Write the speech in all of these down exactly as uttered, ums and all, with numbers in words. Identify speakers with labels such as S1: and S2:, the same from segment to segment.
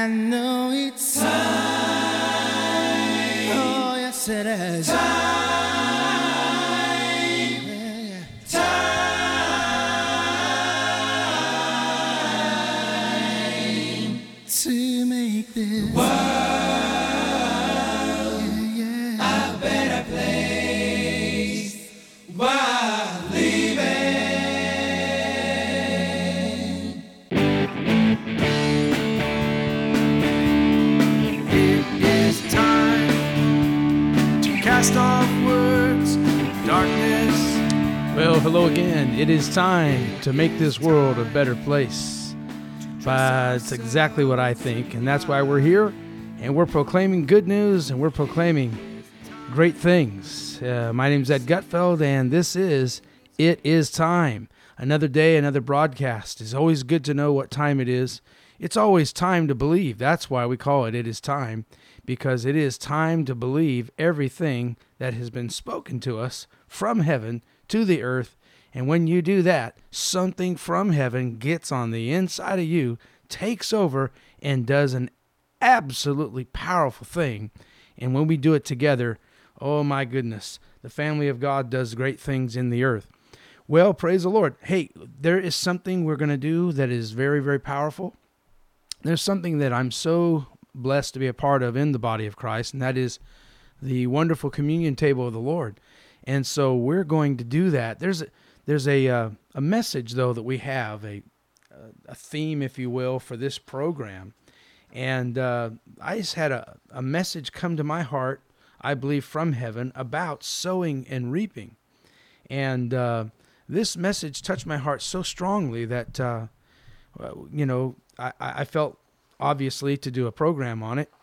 S1: I know it's time. Oh, yes it is. Time. Yeah, yeah. Time to make this world yeah, yeah. a better place while leaving.
S2: Cast off words, darkness.
S3: Well, hello again. It is time to make this world a better place. But it's exactly what I think, and that's why we're here, and we're proclaiming good news, and we're proclaiming great things. Uh, my name's Ed Gutfeld, and this is It Is Time. Another day, another broadcast. It's always good to know what time it is. It's always time to believe. That's why we call it It Is Time, because it is time to believe everything that has been spoken to us from heaven to the earth. And when you do that, something from heaven gets on the inside of you, takes over, and does an absolutely powerful thing. And when we do it together, oh my goodness, the family of God does great things in the earth. Well, praise the Lord. Hey, there is something we're going to do that is very, very powerful. There's something that I'm so blessed to be a part of in the body of Christ, and that is the wonderful communion table of the Lord. And so we're going to do that. There's a, there's a uh, a message though that we have, a a theme, if you will, for this program. And uh, I just had a, a message come to my heart, I believe from heaven, about sowing and reaping. And uh, this message touched my heart so strongly that uh, you know I, I felt obviously to do a program on it,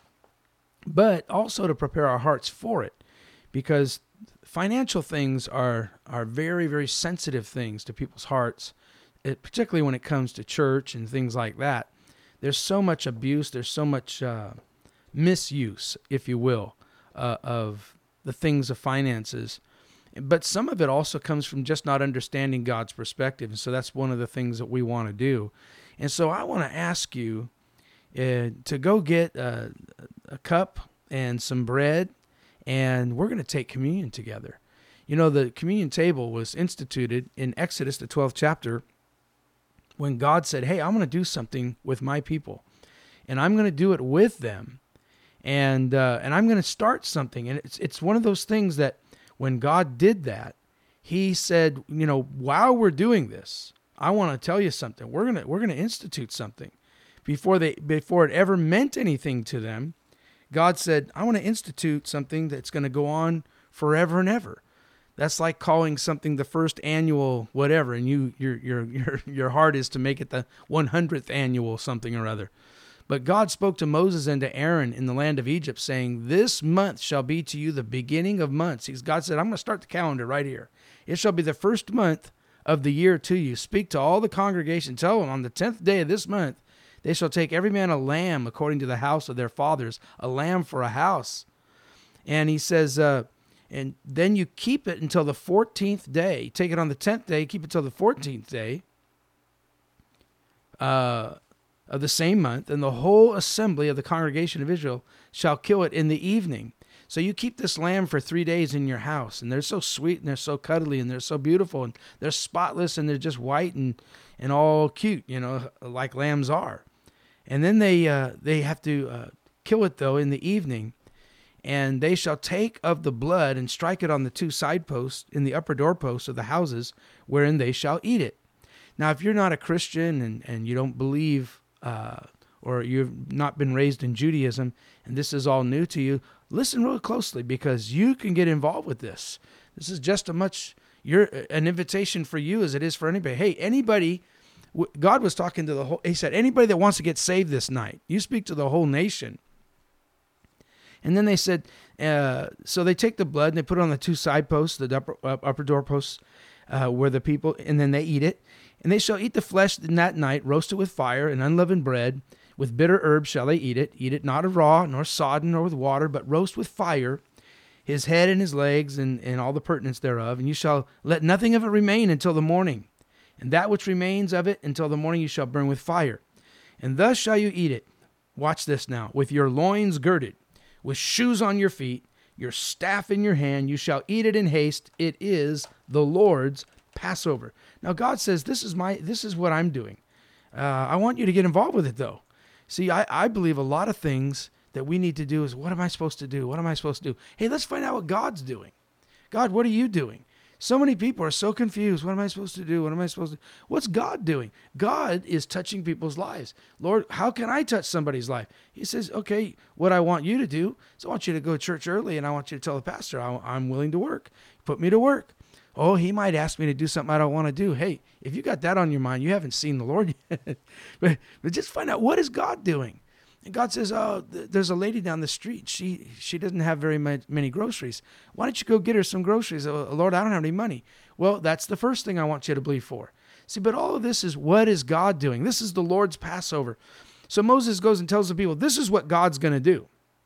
S3: but also to prepare our hearts for it, because financial things are are very, very sensitive things to people's hearts, it, particularly when it comes to church and things like that. There's so much abuse, there's so much uh, misuse, if you will, uh, of the things of finances. But some of it also comes from just not understanding God's perspective, and so that's one of the things that we want to do. And so I want to ask you Uh, to go get a, a cup and some bread, and we're going to take communion together. You know, the communion table was instituted in Exodus, the twelfth chapter, when God said, hey, I'm going to do something with my people, and I'm going to do it with them, and uh, and I'm going to start something. And it's it's one of those things that when God did that, he said, you know, while we're doing this, I want to tell you something. We're going to we're going to institute something. Before they, before it ever meant anything to them, God said, I want to institute something that's going to go on forever and ever. That's like calling something the first annual whatever, and you, your, your, your, your heart is to make it the one hundredth annual something or other. But God spoke to Moses and to Aaron in the land of Egypt, saying, this month shall be to you the beginning of months. He's, God said, I'm going to start the calendar right here. It shall be the first month of the year to you. Speak to all the congregation. Tell them on the tenth day of this month, they shall take every man a lamb according to the house of their fathers, a lamb for a house. And he says, uh, and then you keep it until the fourteenth day. Take it on the tenth day, keep it till the fourteenth day uh, of the same month, and the whole assembly of the congregation of Israel shall kill it in the evening. So you keep this lamb for three days in your house, and they're so sweet, and they're so cuddly, and they're so beautiful, and they're spotless, and they're just white and, and all cute, you know, like lambs are. And then they uh, they have to uh, kill it, though, in the evening. And they shall take of the blood and strike it on the two side posts in the upper doorposts of the houses wherein they shall eat it. Now, if you're not a Christian and, and you don't believe uh, or you've not been raised in Judaism and this is all new to you, listen real closely, because you can get involved with this. This is just as much your, an invitation for you as it is for anybody. Hey, anybody... God was talking to the whole, he said, anybody that wants to get saved this night, you speak to the whole nation. And then they said, uh, so they take the blood and they put it on the two side posts, the upper, uh, upper door posts, uh, where the people, and then they eat it. And they shall eat the flesh in that night, roasted with fire and unleavened bread, with bitter herbs shall they eat it. Eat it not raw, nor sodden, nor with water, but roast with fire, his head and his legs and, and all the pertinence thereof. And you shall let nothing of it remain until the morning. And that which remains of it until the morning you shall burn with fire. And thus shall you eat it. watch this now, with your loins girded, with shoes on your feet, your staff in your hand, you shall eat it in haste. It is the Lord's Passover. Now God says, this is my, this is what I'm doing. Uh, I want you to get involved with it though. See, I, I believe a lot of things that we need to do is, what am I supposed to do? What am I supposed to do? Hey, let's find out what God's doing. God, what are you doing? So many people are so confused. What am I supposed to do? What am I supposed to do? What's God doing? God is touching people's lives. Lord, how can I touch somebody's life? He says, okay, what I want you to do is I want you to go to church early and I want you to tell the pastor, I'm willing to work. Put me to work. Oh, he might ask me to do something I don't want to do. Hey, if you got that on your mind, you haven't seen the Lord yet. but, but just find out, what is God doing? And God says, oh, th- there's a lady down the street. She she doesn't have very ma- many groceries. Why don't you go get her some groceries? Oh, Lord, I don't have any money. Well, that's the first thing I want you to believe for. See, but all of this is, what is God doing? This is the Lord's Passover. So Moses goes and tells the people, this is what God's going to do.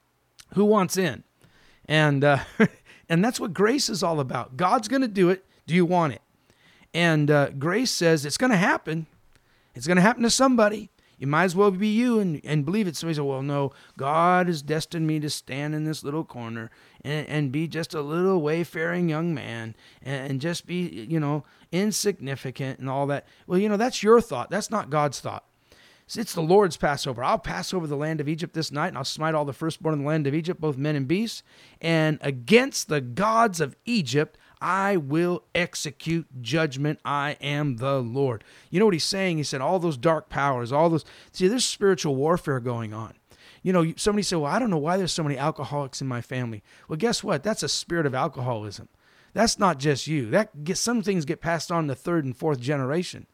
S3: Who wants in? And uh, and that's what grace is all about. God's going to do it. Do you want it? And uh, grace says it's going to happen. It's going to happen to somebody. You might as well be you and, and believe it. Somebody says, well, no, God has destined me to stand in this little corner and, and be just a little wayfaring young man and, and just be, you know, insignificant and all that. Well, you know, that's your thought. That's not God's thought. It's the Lord's Passover. I'll pass over the land of Egypt this night, and I'll smite all the firstborn in the land of Egypt, both men and beasts. And against the gods of Egypt, I will execute judgment. I am the Lord. You know what he's saying? He said, all those dark powers, all those, see, there's spiritual warfare going on. You know, somebody said, well, I don't know why there's so many alcoholics in my family. Well, guess what? That's a spirit of alcoholism. That's not just you. That gets, some things get passed on to third and fourth generation.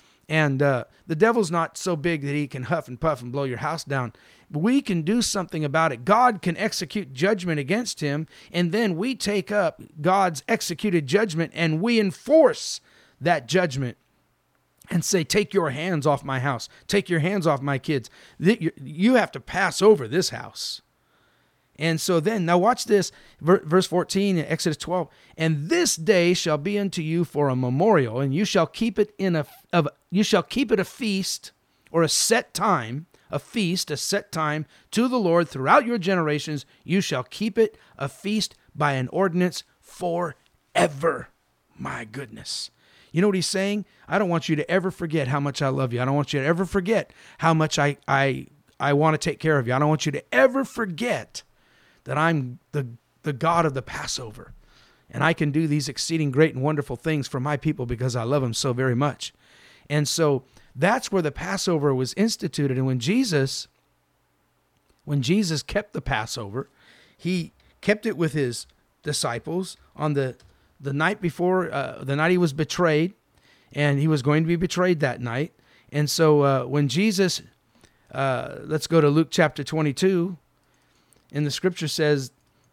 S3: And uh, the devil's not so big that he can huff and puff and blow your house down. We can do something about it. God can execute judgment against him, and then we take up God's executed judgment and we enforce that judgment and say, take your hands off my house. Take your hands off my kids. You have to pass over this house. And so then, now watch this, verse fourteen, Exodus twelve. And this day shall be unto you for a memorial, and you shall keep it in a of you shall keep it a feast, or a set time, a feast, a set time to the Lord throughout your generations. You shall keep it a feast by an ordinance forever. My goodness. You know what he's saying? I don't want you to ever forget how much I love you. I don't want you to ever forget how much I I I want to take care of you. I don't want you to ever forget that I'm the, the God of the Passover, and I can do these exceeding great and wonderful things for my people because I love them so very much. And so that's where the Passover was instituted. And when Jesus, when Jesus kept the Passover, he kept it with his disciples on the, the night before, uh, the night he was betrayed, and he was going to be betrayed that night. And so uh, when Jesus, uh, let's go to Luke chapter twenty-two, and the scripture says,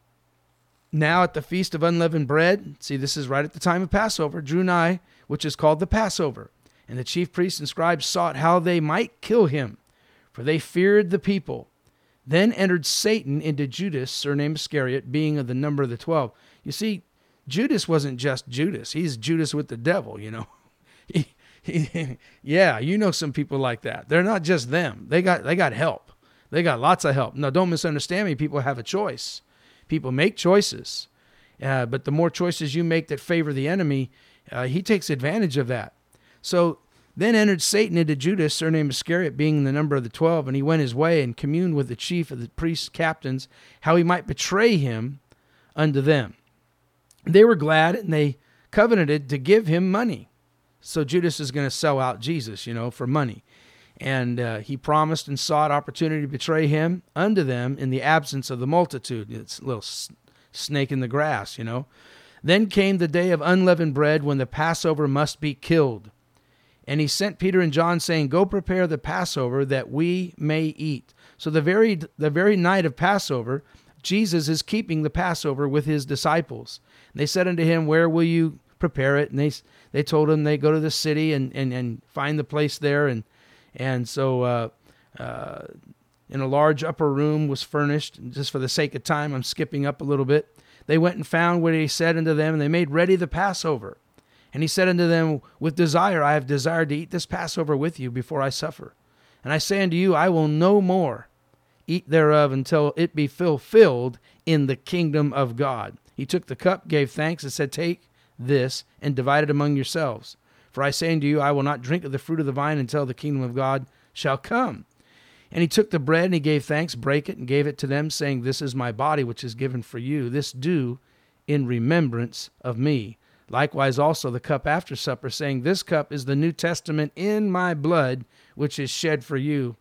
S3: now at the feast of unleavened bread, see, this is right at the time of Passover, drew nigh, which is called the Passover. And the chief priests and scribes sought how they might kill him, for they feared the people. Then entered Satan into Judas, surnamed Iscariot, being of the number of the twelve. You see, Judas wasn't just Judas. He's Judas with the devil, you know. he, he, yeah, you know some people like that. They're not just them. They got they got help. They got lots of help. Now, don't misunderstand me. People have a choice. People make choices. Uh, but the more choices you make that favor the enemy, uh, he takes advantage of that. So then entered Satan into Judas, surnamed Iscariot, being the number of the twelve, and he went his way and communed with the chief of the priests' captains, how he might betray him unto them. They were glad, and they covenanted to give him money. So Judas is going to sell out Jesus, you know, for money. And uh, he promised and sought opportunity to betray him unto them in the absence of the multitude. It's a little s- snake in the grass, you know. Then came the day of unleavened bread, when the Passover must be killed. And he sent Peter and John, saying, go prepare the Passover, that we may eat. So the very the very night of Passover, Jesus is keeping the Passover with his disciples. And they said unto him, where will you prepare it? And they they told him they go to the city and, and, and find the place there. And And so uh, uh, in a large upper room was furnished. Just for the sake of time, I'm skipping up a little bit. They went and found what he said unto them, and they made ready the Passover. And he said unto them, with desire I have desired to eat this Passover with you before I suffer. And I say unto you, I will no more eat thereof until it be fulfilled in the kingdom of God. He took the cup, gave thanks, and said, take this and divide it among yourselves. For I say unto you, I will not drink of the fruit of the vine until the kingdom of God shall come. And he took the bread, and he gave thanks, brake it, and gave it to them, saying, this is my body, which is given for you. This do in remembrance of me. Likewise also the cup after supper, saying, this cup is the New Testament in my blood, which is shed for you.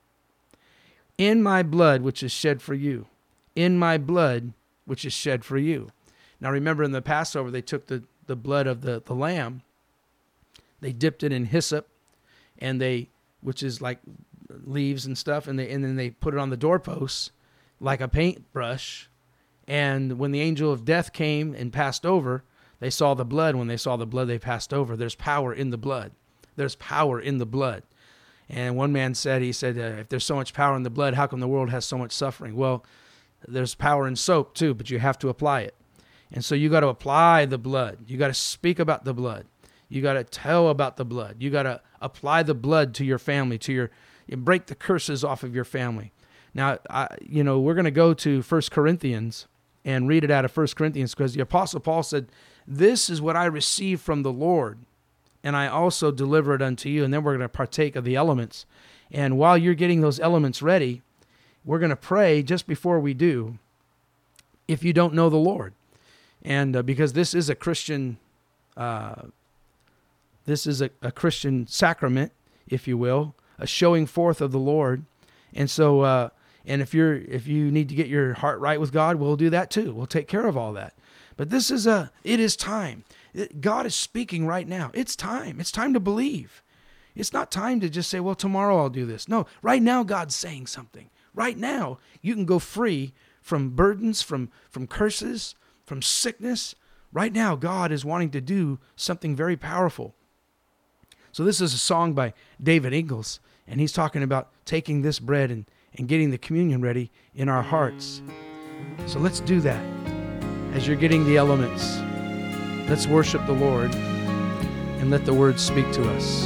S3: In my blood, which is shed for you. In my blood, which is shed for you. Now remember, in the Passover, they took the, the blood of the, the lamb, they dipped it in hyssop, and they, which is like leaves and stuff, and they and then they put it on the doorposts like a paintbrush. And when the angel of death came and passed over, they saw the blood. When they saw the blood, they passed over. There's power in the blood. There's power in the blood. And one man said, he said, uh, if there's so much power in the blood, how come the world has so much suffering? Well, there's power in soap too, but you have to apply it. And so you got to apply the blood. You got to speak about the blood. You got to tell about the blood. You got to apply the blood to your family, to your, you break the curses off of your family. Now, I, you know, we're going to go to First Corinthians and read it out of First Corinthians, because the Apostle Paul said, this is what I received from the Lord, and I also deliver it unto you. And then we're going to partake of the elements. And while you're getting those elements ready, we're going to pray just before we do, if you don't know the Lord. And uh, because this is a Christian, uh, this is a, a Christian sacrament, if you will, a showing forth of the Lord. And so, uh, and if you're, if you need to get your heart right with God, we'll do that too. We'll take care of all that. But this is a, it is time. It, God is speaking right now. It's time. It's time to believe. It's not time to just say, well, tomorrow I'll do this. No, right now God's saying something. Right now you can go free from burdens, from, from curses, from sickness. Right now God is wanting to do something very powerful. So this is a song by David Ingalls, and he's talking about taking this bread and, and getting the communion ready in our hearts. So let's do that. As you're getting the elements, let's worship the Lord and let the word speak to us.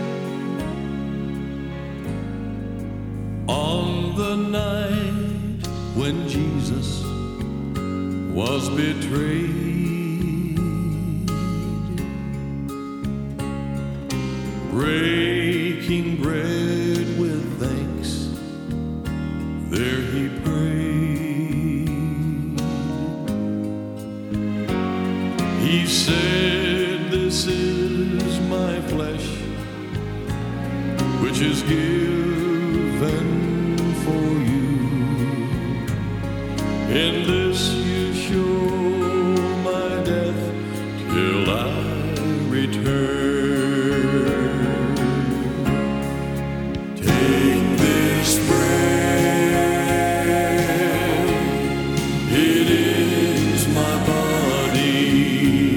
S4: On the night when Jesus was betrayed, breaking bread with thanks, there he prayed. He said, this is my flesh, which is given for you. In this you show my death till I return. Take this bread, it is my body,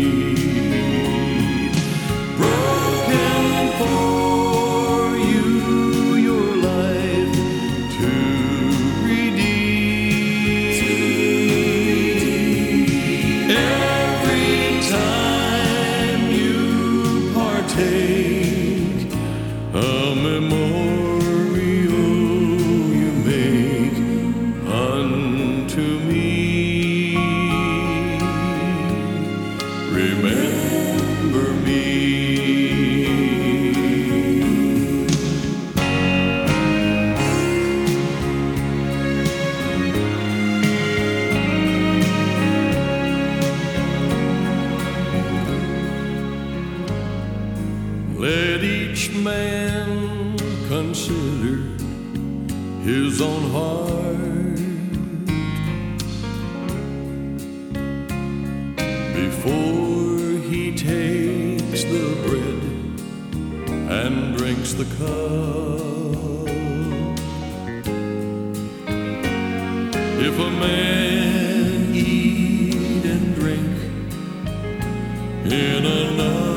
S4: broken for you, your life to redeem. Every time you partake, a memorial you make unto me. Remember me. Let each man consider his own heart before he takes the bread and drinks the cup. If a man eat and drink in an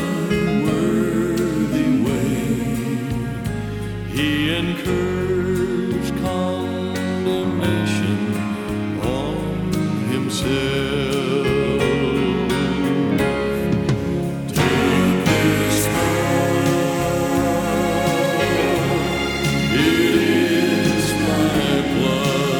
S4: he incurs condemnation on himself. Take this cup, it is my blood,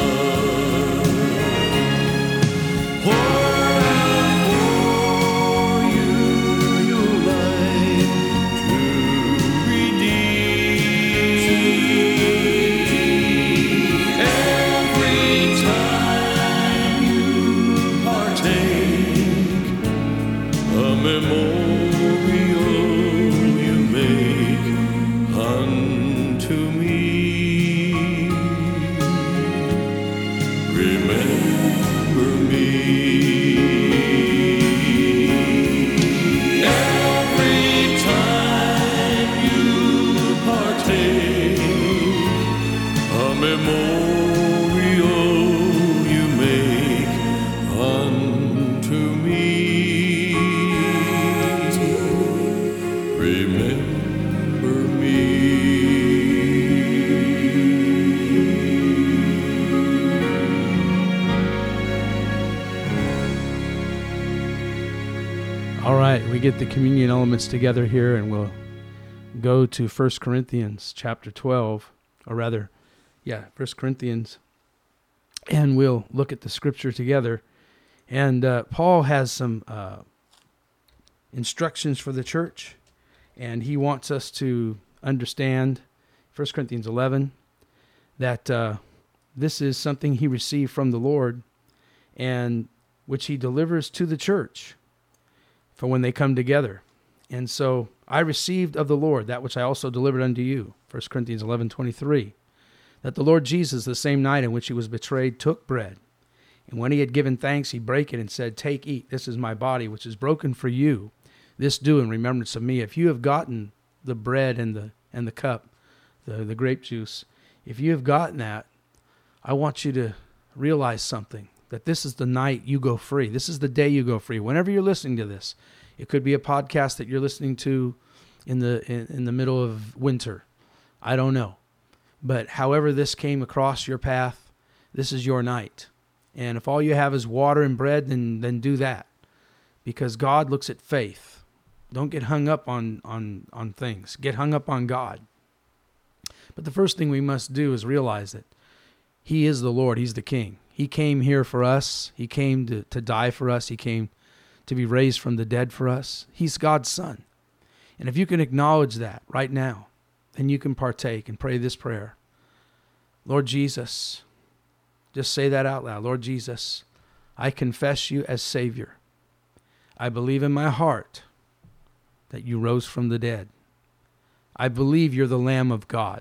S3: right, we get the communion elements together here, and we'll go to First Corinthians chapter twelve, or rather, yeah, First Corinthians, and we'll look at the scripture together. And uh, Paul has some uh, instructions for the church, and he wants us to understand, First Corinthians eleven, that uh, this is something he received from the Lord, and which he delivers to the church for when they come together. And so, I received of the Lord that which I also delivered unto you, First Corinthians eleven twenty-three, that the Lord Jesus, the same night in which he was betrayed, took bread. And when he had given thanks, he brake it and said, Take, eat, this is my body, which is broken for you. This do in remembrance of me. If you have gotten the bread and the and the cup, the, the grape juice, if you have gotten that, I want you to realize something, that this is the night you go free. This is the day you go free. Whenever you're listening to this, it could be a podcast that you're listening to in the in, in the middle of winter. I don't know. But however this came across your path, this is your night. And if all you have is water and bread, then then do that. Because God looks at faith. Don't get hung up on, on, on things. Get hung up on God. But the first thing we must do is realize that he is the Lord. He's the King. He came here for us. He came to, to die for us. He came to be raised from the dead for us. He's God's Son. And if you can acknowledge that right now, then you can partake and pray this prayer. Lord Jesus, just say that out loud. Lord Jesus, I confess you as Savior. I believe in my heart that you rose from the dead. I believe you're the Lamb of God.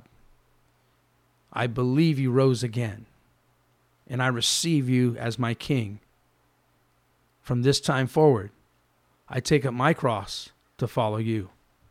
S3: I believe you rose again. And I receive you as my King. From this time forward, I take up my cross to follow you.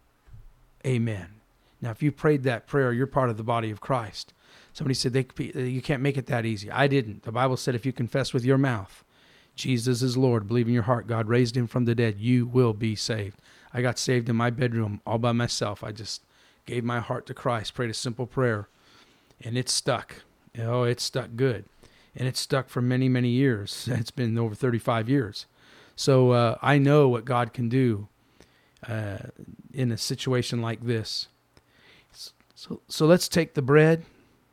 S3: Amen. Now, if you prayed that prayer, you're part of the body of Christ. Somebody said they, you can't make it that easy. I didn't. The Bible said if you confess with your mouth, Jesus is Lord, believe in your heart, God raised him from the dead, you will be saved. I got saved in my bedroom all by myself. I just gave my heart to Christ, prayed a simple prayer, and it stuck. Oh, it stuck good. And it's stuck for many, many years. It's been over thirty-five years. So uh, I know what God can do uh, in a situation like this. So, so let's take the bread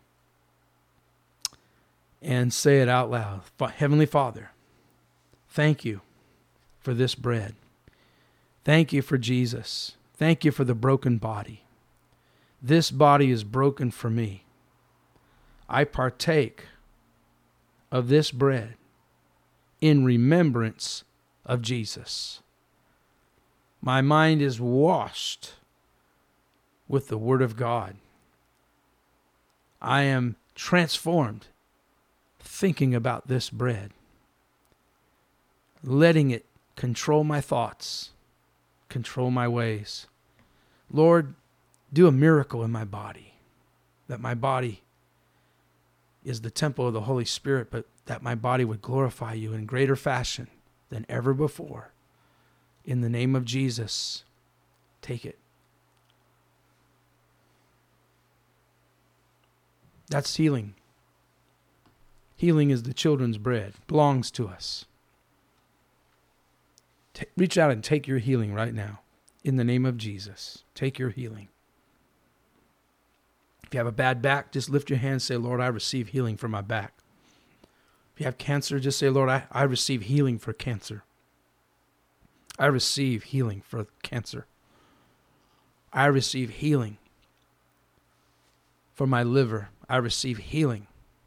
S3: and say it out loud. Heavenly Father, thank you for this bread. Thank you for Jesus. Thank you for the broken body. This body is broken for me. I partake of this bread in remembrance of Jesus. My mind is washed with the Word of God. I am transformed thinking about this bread, letting it control my thoughts, control my ways. Lord, do a miracle in my body, that my body is the temple of the Holy Spirit, but that my body would glorify you in greater fashion than ever before. In the name of Jesus, take it. That's healing. Healing is the children's bread, belongs to us. T- reach out and take your healing right now. In the name of Jesus, take your healing. If you have a bad back, just lift your hand and say, Lord, I receive healing for my back. If you have cancer, just say, Lord, I, I receive healing for cancer. I receive healing for cancer. I receive healing for my liver. I receive healing.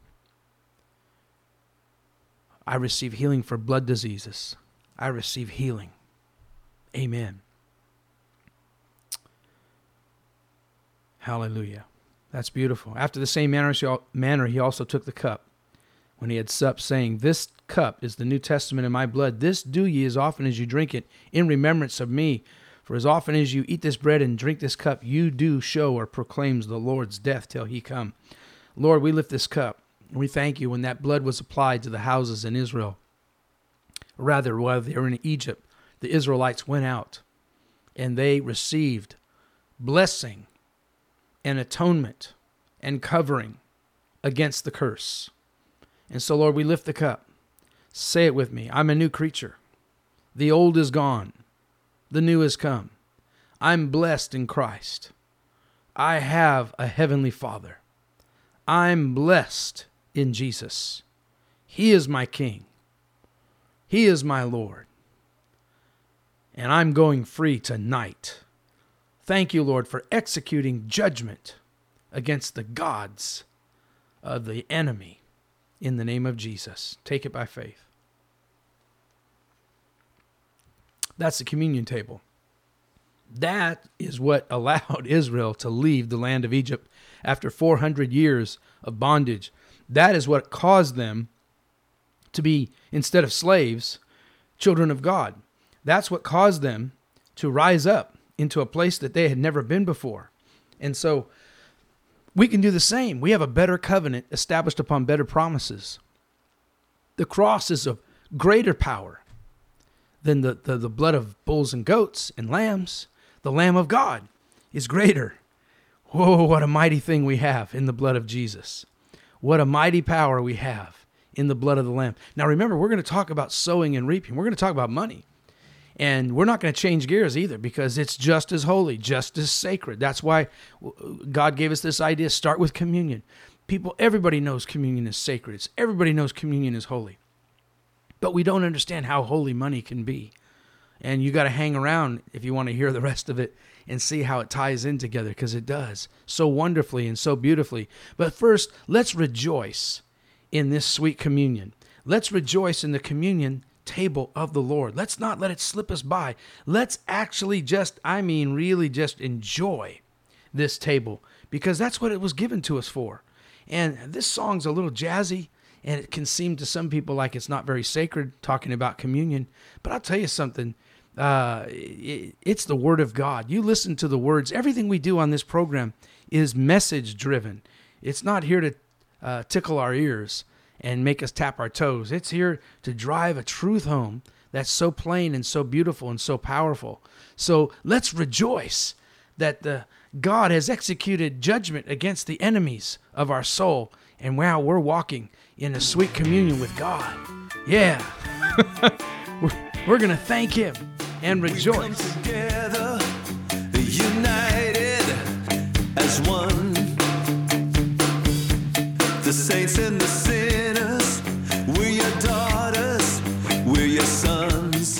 S3: I receive healing for blood diseases. I receive healing. Amen. Hallelujah. That's beautiful. After the same manner, he also took the cup when he had supped, saying, This cup is the New Testament in my blood. This do ye as often as you drink it in remembrance of me. For as often as you eat this bread and drink this cup, you do show or proclaims the Lord's death till he come. Lord, we lift this cup. And we thank you when that blood was applied to the houses in Israel. Rather, while they were in Egypt, the Israelites went out and they received blessing and atonement and covering against the curse. And so, Lord, we lift the cup. Say it with me. I'm a new creature. The old is gone. The new has come. I'm blessed in Christ. I have a heavenly Father. I'm blessed in Jesus. He is my King. He is my Lord. And I'm going free tonight. Thank you, Lord, for executing judgment against the gods of the enemy in the name of Jesus. Take it by faith. That's the communion table. That is what allowed Israel to leave the land of Egypt after four hundred years of bondage. That is what caused them to be, instead of slaves, children of God. That's what caused them to rise up into a place that they had never been before. And so we can do the same. We have a better covenant established upon better promises. The cross is of greater power than the, the, the blood of bulls and goats and lambs. The Lamb of God is greater. Whoa, what a mighty thing we have in the blood of Jesus. What a mighty power we have in the blood of the Lamb. Now remember, we're going to talk about sowing and reaping. We're going to talk about money. And we're not going to change gears either, because it's just as holy, just as sacred. That's why God gave us this idea. Start with communion. People, everybody knows communion is sacred. It's, everybody knows communion is holy. But we don't understand how holy money can be. And you got to hang around if you want to hear the rest of it and see how it ties in together, because it does so wonderfully and so beautifully. But first, let's rejoice in this sweet communion. Let's rejoice in the communion table of the Lord. Let's not let it slip us by. Let's actually just, I mean, really just enjoy this table, because that's what it was given to us for. And this song's a little jazzy, and it can seem to some people like it's not very sacred, talking about communion. But I'll tell you something. Uh, it, it's the Word of God. You listen to the words. Everything we do on this program is message-driven. It's not here to uh, tickle our ears and make us tap our toes. It's here to drive a truth home that's so plain and so beautiful and so powerful. So let's rejoice that the God has executed judgment against the enemies of our soul, and now we're walking in a sweet communion with God. Yeah. we're we're going to thank Him and rejoice.
S4: We come together, united as one. The saints and the sinners, we're your daughters, we're your sons.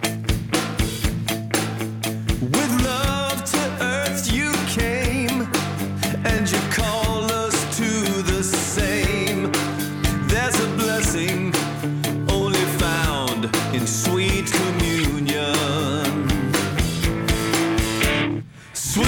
S4: With love to earth you came, and you call us to the same. There's a blessing only found in sweet communion. Sweet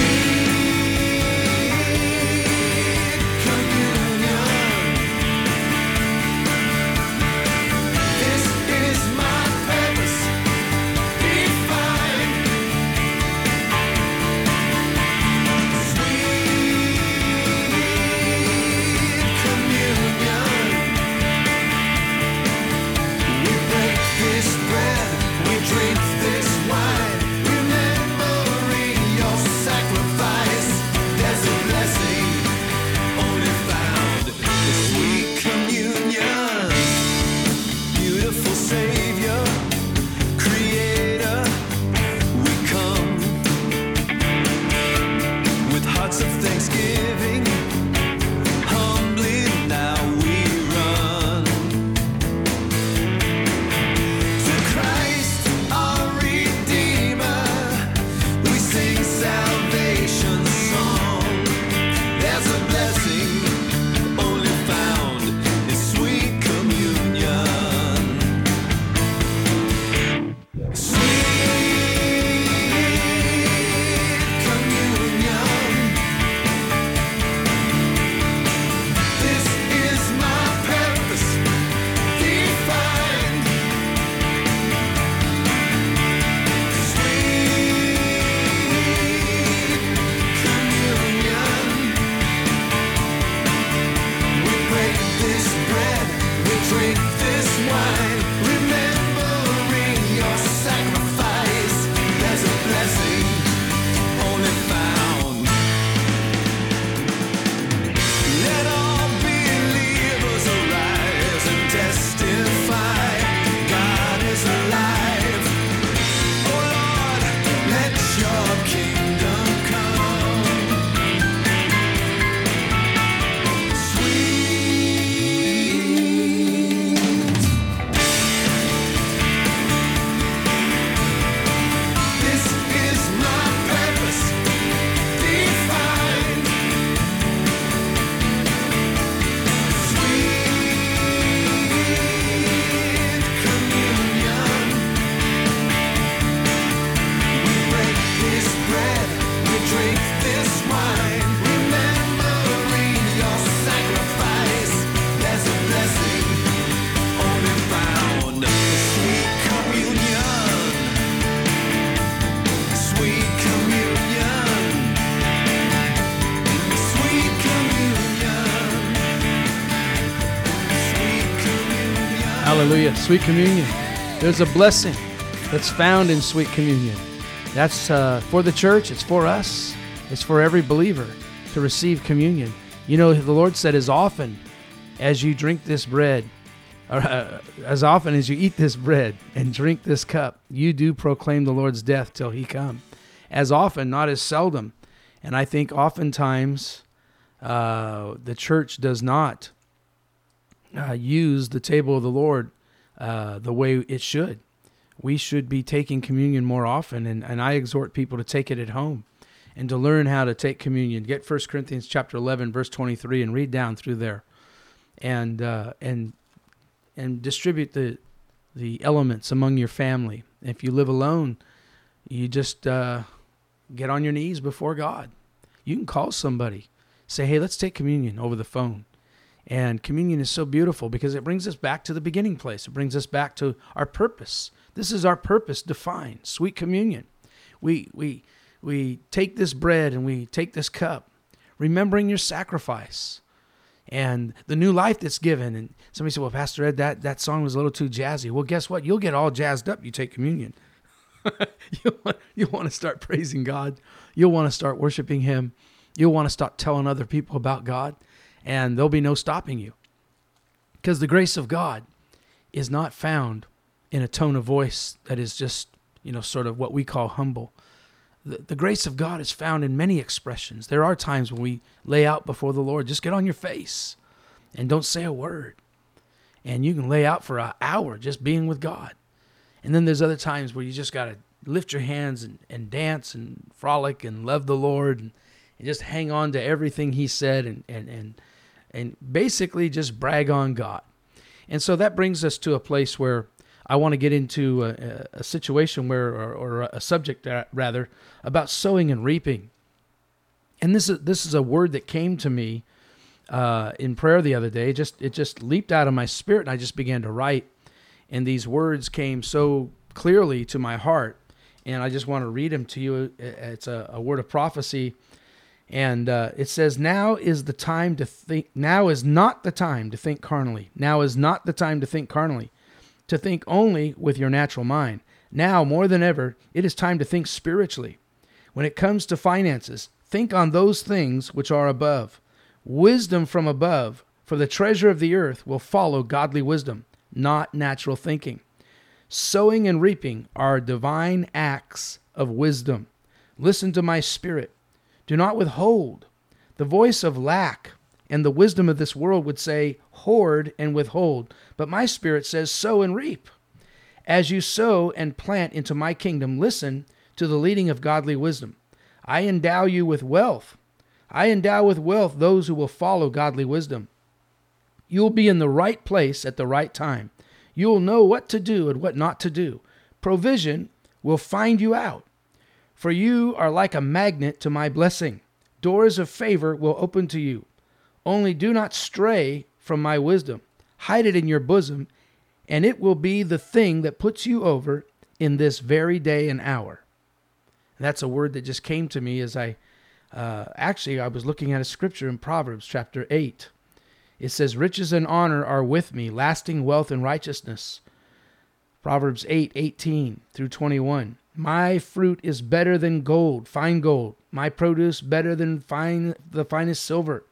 S3: Hallelujah. Sweet communion. There's a blessing that's found in sweet communion. That's uh, for the church. It's for us. It's for every believer to receive communion. You know, the Lord said, as often as you drink this bread, or uh, as often as you eat this bread and drink this cup, you do proclaim the Lord's death till he come. As often, not as seldom. And I think oftentimes uh, the church does not uh, use the table of the Lord uh, the way it should. We should be taking communion more often, and, and I exhort people to take it at home and to learn how to take communion. Get First Corinthians chapter eleven, verse twenty-three, and read down through there, and uh, and and distribute the the elements among your family. If you live alone, you just uh, get on your knees before God. You can call somebody, say, "Hey, let's take communion over the phone." And communion is so beautiful because it brings us back to the beginning place. It brings us back to our purpose. This is our purpose defined, sweet communion. We we we take this bread and we take this cup, remembering your sacrifice and the new life that's given. And somebody said, well, Pastor Ed, that, that song was a little too jazzy. Well, guess what? You'll get all jazzed up. You take communion. you want, you want to start praising God. You'll want to start worshiping him. You'll want to start telling other people about God. And there'll be no stopping you. Because the grace of God is not found in a tone of voice that is just, you know, sort of what we call humble. The, the grace of God is found in many expressions. There are times when we lay out before the Lord, just get on your face and don't say a word. And you can lay out for an hour just being with God. And then there's other times where you just got to lift your hands and, and dance and frolic and love the Lord and, and just hang on to everything he said and, and, and, and basically just brag on God. And so that brings us to a place where I want to get into a, a situation where, or, or a subject rather, about sowing and reaping. And this is this is a word that came to me uh, in prayer the other day. Just it just leaped out of my spirit, and I just began to write. And these words came so clearly to my heart, and I just want to read them to you. It's a, a word of prophecy. And uh, it says, now is the time to think, now is not the time to think carnally. Now is not the time to think carnally, to think only with your natural mind. Now, more than ever, it is time to think spiritually. When it comes to finances, think on those things which are above. Wisdom from above, for the treasure of the earth will follow godly wisdom, not natural thinking. Sowing and reaping are divine acts of wisdom. Listen to my spirit. Do not withhold. The voice of lack and the wisdom of this world would say, hoard and withhold. But my spirit says, sow and reap. As you sow and plant into my kingdom, listen to the leading of godly wisdom. I endow you with wealth. I endow with wealth those who will follow godly wisdom. You will be in the right place at the right time. You will know what to do and what not to do. Provision will find you out. For you are like a magnet to my blessing. Doors of favor will open to you. Only do not stray from my wisdom. Hide it in your bosom, and it will be the thing that puts you over in this very day and hour. And that's a word that just came to me as I, uh, actually, I was looking at a scripture in Proverbs chapter eight. It says, riches and honor are with me, lasting wealth and righteousness. Proverbs eight, eighteen through twenty-one. My fruit is better than gold, fine gold. My produce better than fine, the finest silver.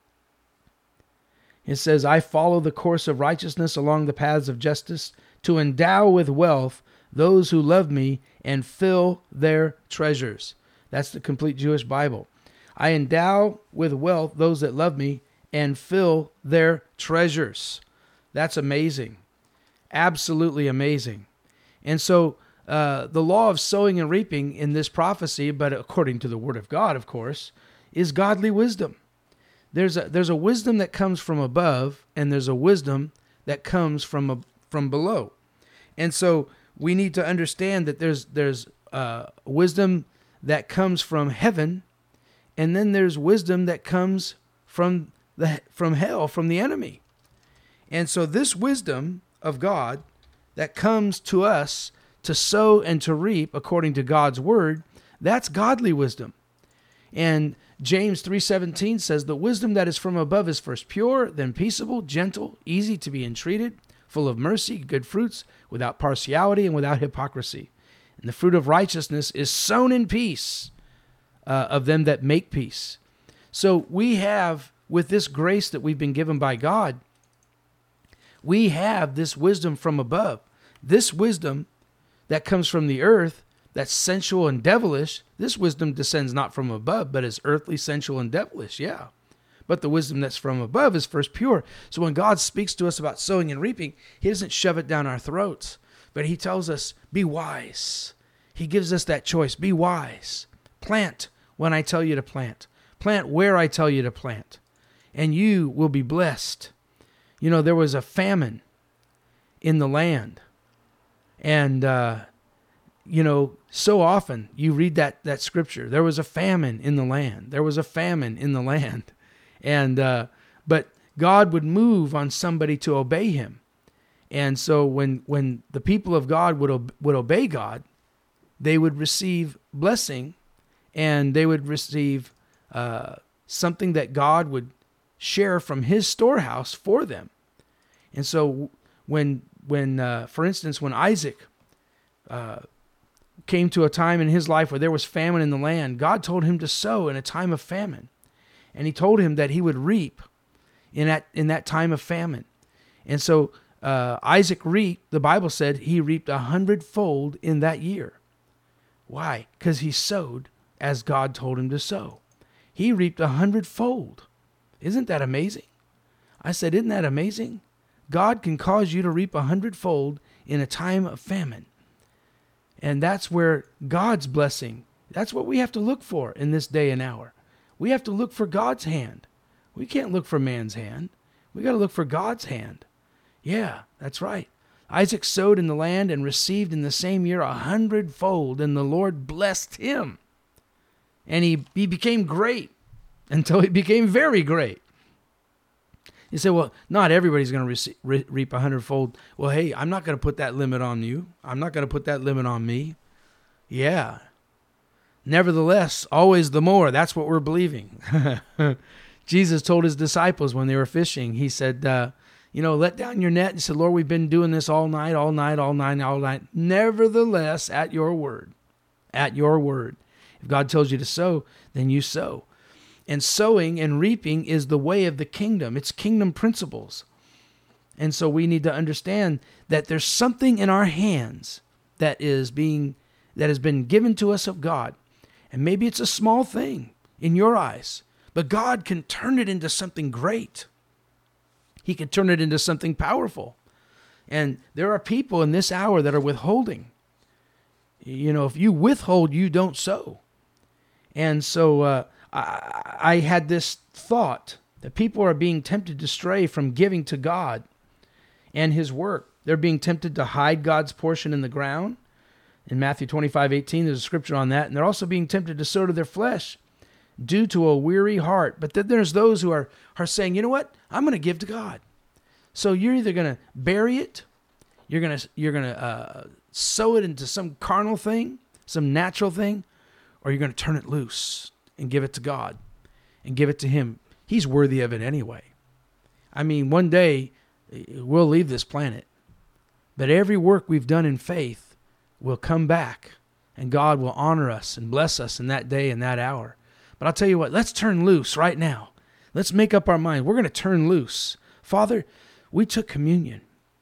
S3: It says, I follow the course of righteousness along the paths of justice to endow with wealth those who love me and fill their treasures. That's the complete Jewish Bible. I endow with wealth those that love me and fill their treasures. That's amazing. Absolutely amazing. And so uh, the law of sowing and reaping in this prophecy, but according to the Word of God, of course, is godly wisdom. There's a there's a wisdom that comes from above, and there's a wisdom that comes from a, from below. And so we need to understand that there's there's uh, wisdom that comes from heaven, and then there's wisdom that comes from the from hell, from the enemy. And so this wisdom of God that comes to us to sow and to reap according to God's word, that's godly wisdom. And James three seventeen says, the wisdom that is from above is first pure, then peaceable, gentle, easy to be entreated, full of mercy, good fruits, without partiality and without hypocrisy. And the fruit of righteousness is sown in peace uh, of them that make peace. So we have, with this grace that we've been given by God, we have this wisdom from above. This wisdom that comes from the earth, that's sensual and devilish, this wisdom descends not from above, but is earthly, sensual, and devilish, yeah. But the wisdom that's from above is first pure. So when God speaks to us about sowing and reaping, he doesn't shove it down our throats, but he tells us, be wise. He gives us that choice. Be wise. Plant when I tell you to plant. Plant where I tell you to plant. And you will be blessed. You know, there was a famine in the land. And, uh, you know, so often you read that, that scripture. There was a famine in the land. There was a famine in the land. And, uh, but God would move on somebody to obey him. And so when, when the people of God would, ob- would obey God, they would receive blessing, and they would receive, uh, something that God would share from his storehouse for them. And so when, when, uh, for instance, when Isaac, uh, came to a time in his life where there was famine in the land, God told him to sow in a time of famine. And he told him that he would reap in that in that time of famine. And so uh, Isaac reaped, the Bible said he reaped a hundredfold in that year. Why? Because he sowed as God told him to sow. He reaped a hundredfold. Isn't that amazing? I said, isn't that amazing? God can cause you to reap a hundredfold in a time of famine. And that's where God's blessing, that's what we have to look for in this day and hour. We have to look for God's hand. We can't look for man's hand. We got to look for God's hand. Yeah, that's right. Isaac sowed in the land and received in the same year a hundredfold, and the Lord blessed him. And he, he became great until he became very great. You say, well, not everybody's going to receive, re- reap a hundredfold. Well, hey, I'm not going to put that limit on you. I'm not going to put that limit on me. Yeah. Nevertheless, always the more. That's what we're believing. Jesus told his disciples when they were fishing, he said, uh, you know, let down your net. He said, Lord, we've been doing this all night, all night, all night, all night. Nevertheless, at your word, at your word. If God tells you to sow, then you sow. And sowing and reaping is the way of the kingdom. It's kingdom principles. And so we need to understand that there's something in our hands that is being, that has been given to us of God. And maybe it's a small thing in your eyes, but God can turn it into something great. He can turn it into something powerful. And there are people in this hour that are withholding. You know, if you withhold, you don't sow. And so uh, I, I had this thought that people are being tempted to stray from giving to God and his work. They're being tempted to hide God's portion in the ground. In Matthew twenty-five eighteen, there's a scripture on that. And they're also being tempted to sow to their flesh due to a weary heart. But then there's those who are, are saying, you know what? I'm going to give to God. So you're either going to bury it, you're going to you're going to uh, sow it into some carnal thing, some natural thing, or you're going to turn it loose and give it to God and give it to him. He's worthy of it anyway. I mean, one day we'll leave this planet, but every work we've done in faith will come back, and God will honor us and bless us in that day and that hour. But I'll tell you what, let's turn loose right now. Let's make up our mind. We're going to turn loose. Father, we took communion.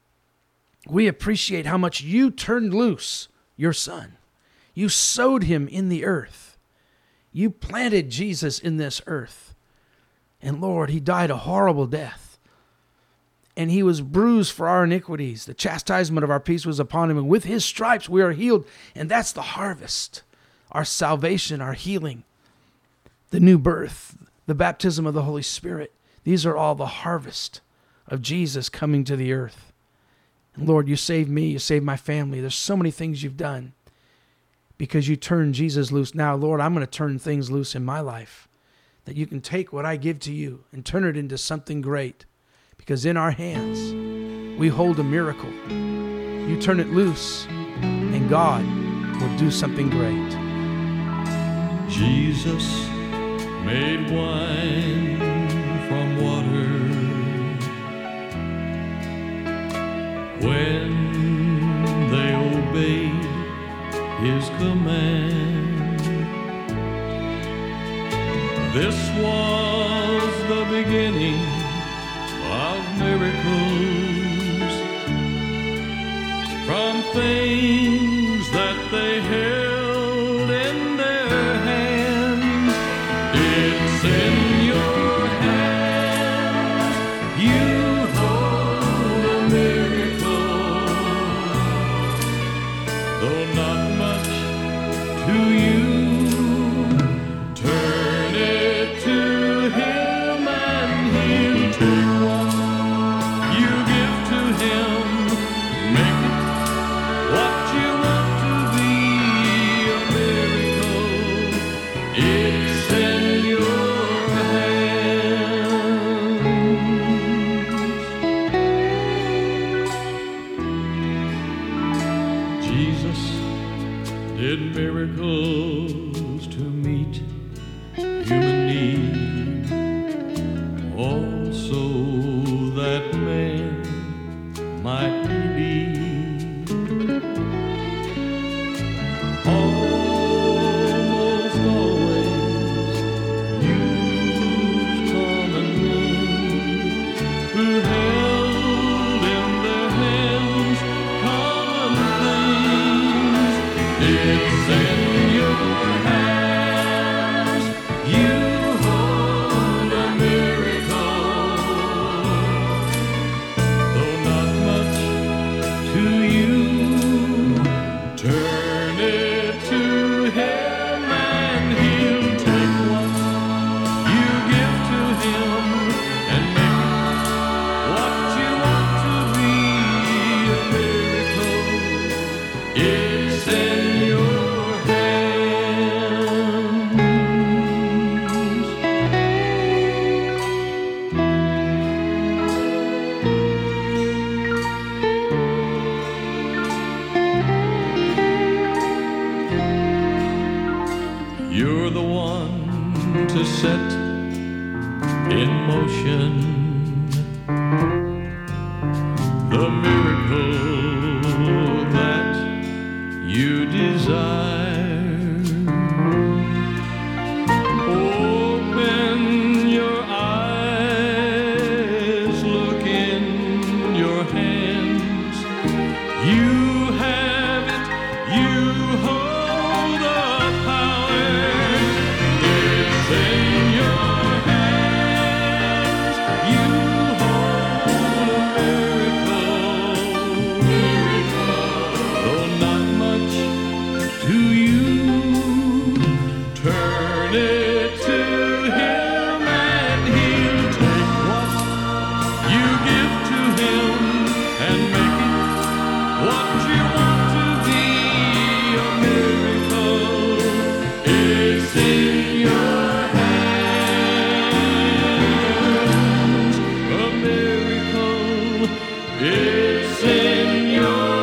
S3: We appreciate how much you turned loose your son. You sowed him in the earth. You planted Jesus in this earth. And Lord, he died a horrible death. And he was bruised for our iniquities. The chastisement of our peace was upon him. And with his stripes we are healed. And that's the harvest. Our salvation, our healing, the new birth, the baptism of the Holy Spirit. These are all the harvest of Jesus coming to the earth. And Lord, you saved me. You saved my family. There's so many things you've done because you turned Jesus loose. Now, Lord, I'm going to turn things loose in my life, that you can take what I give to you and turn it into something great. Because in our hands, we hold a miracle. You turn it loose, and God will do something great.
S5: Jesus made wine from water. when they obeyed his command. This was the beginning of miracles, from things that they held in their hands. It's in your hands, you hold a miracle, though not much to you. Turn it to him and he'll take what you give to him. Make it what you want to be, a miracle. It's in your hands. Jesus did miracles to meet human need, also that man might believe. Almost always used common men who held in their hands common things. It's in your hands, you hold a miracle, though not much to you. Turn it to him and he'll take what you give to him and make it what you want to be, a miracle. It's in your hands. You're the one to set in motion the miracle that you desire. Open your eyes, look in your hands. You have it, you hold the power. It's in your hands, you hold a miracle, though not much to you. Turn it to him and he'll take what you give to him and make it what you want to be, a miracle. It's in your hands, a miracle. It's in your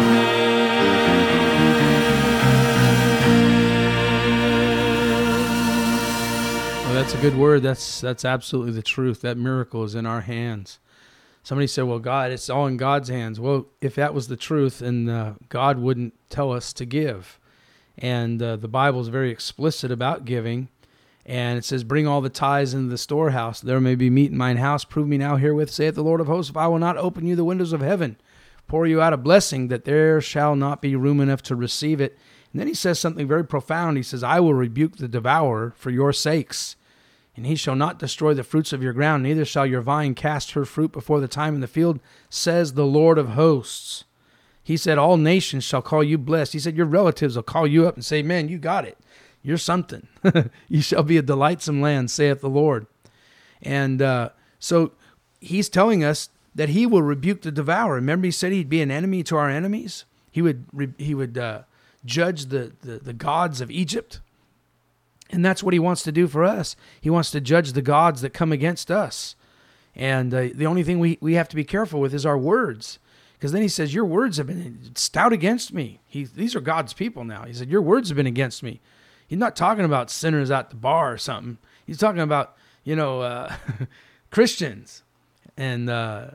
S3: Well, that's a good word. That's that's absolutely the truth. That miracle is in our hands. Somebody said, well, God, it's all in God's hands. Well, if that was the truth, then uh, God wouldn't tell us to give. And uh, the Bible is very explicit about giving. And it says, bring all the tithes into the storehouse. There may be meat in mine house. Prove me now herewith, saith the Lord of hosts, if I will not open you the windows of heaven, pour you out a blessing, that there shall not be room enough to receive it. And then he says something very profound. He says, I will rebuke the devourer for your sakes, and he shall not destroy the fruits of your ground, neither shall your vine cast her fruit before the time in the field, says the Lord of hosts. He said, all nations shall call you blessed. He said, your relatives will call you up and say, man, you got it. You're something. You shall be a delightsome land, saith the Lord. And uh, so he's telling us that he will rebuke the devourer. Remember, he said he'd be an enemy to our enemies. He would he would uh, judge the, the, the gods of Egypt. And that's what he wants to do for us. He wants to judge the gods that come against us. And uh, the only thing we, we have to be careful with is our words. Because then he says, your words have been stout against me. He, these are God's people now. He said, your words have been against me. He's not talking about sinners at the bar or something. He's talking about, you know, uh, Christians. And uh,